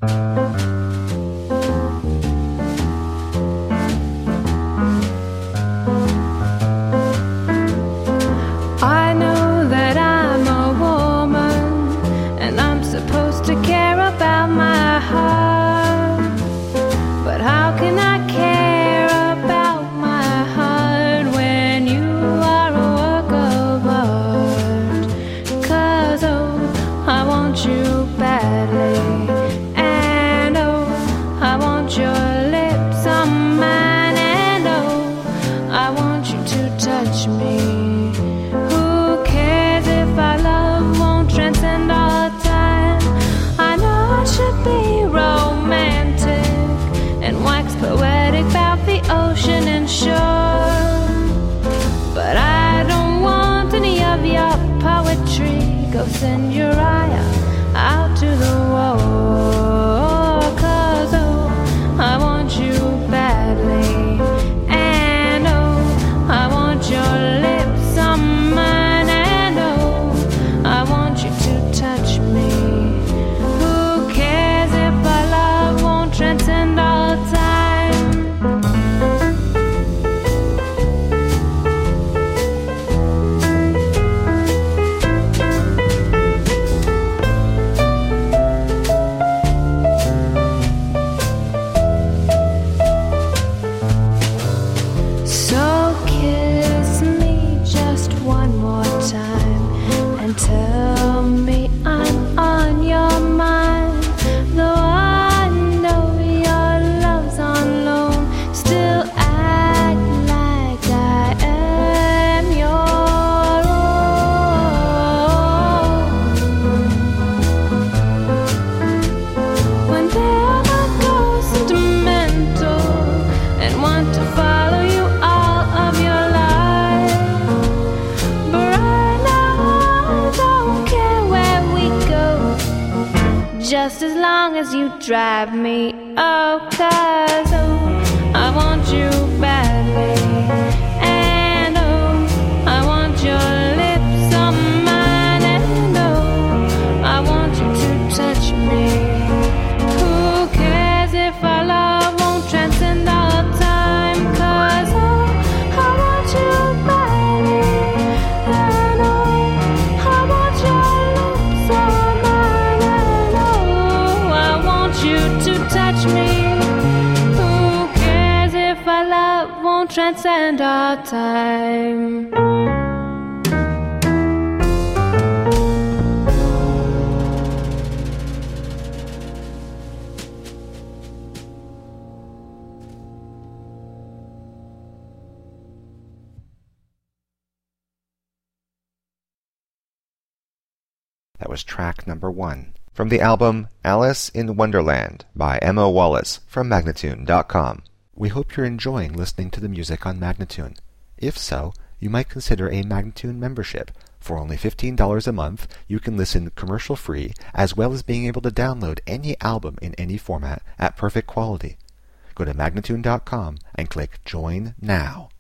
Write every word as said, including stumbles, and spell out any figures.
I know that I'm a woman and I'm supposed to care about my heart, but how can I care about my heart when you are a work of art? 'Cause oh, I want you badly, and oh, I want your lips on mine, and oh, I want you to touch me. Who cares if our love won't transcend all time? I know I should be romantic and wax poetic about the ocean and shore, but I don't want any of your poetry. Go send Uriah out to the war, 'cause oh, I want you badly, and oh, I want your lips on mine, and oh, I want you to touch me. Who cares if our love won't transcend all time? So kiss me just one more time and tell me I'm on your mind. Though I know your love's on loan, still act like I am your own. When there are ghosts sentimental and want to follow you all of your life, but right now I don't care where we go, just as long as you drive me. Oh, 'cause oh, I want you badly, and oh, I want your lips on mine, and oh, I want you to touch me. Who cares if our love won't transcend all time? 'Cause oh, I want you badly, and oh, I want your lips on mine, and oh, I want you to touch me. Who cares if our love won't transcend all time? That was track number one from the album Alice in Wonderland by Emma Wallace from Magnatune dot com. We hope you're enjoying listening to the music on Magnatune. If so, you might consider a Magnatune membership. For only fifteen dollars a month, you can listen commercial-free, as well as being able to download any album in any format at perfect quality. Go to Magnatune dot com and click Join Now.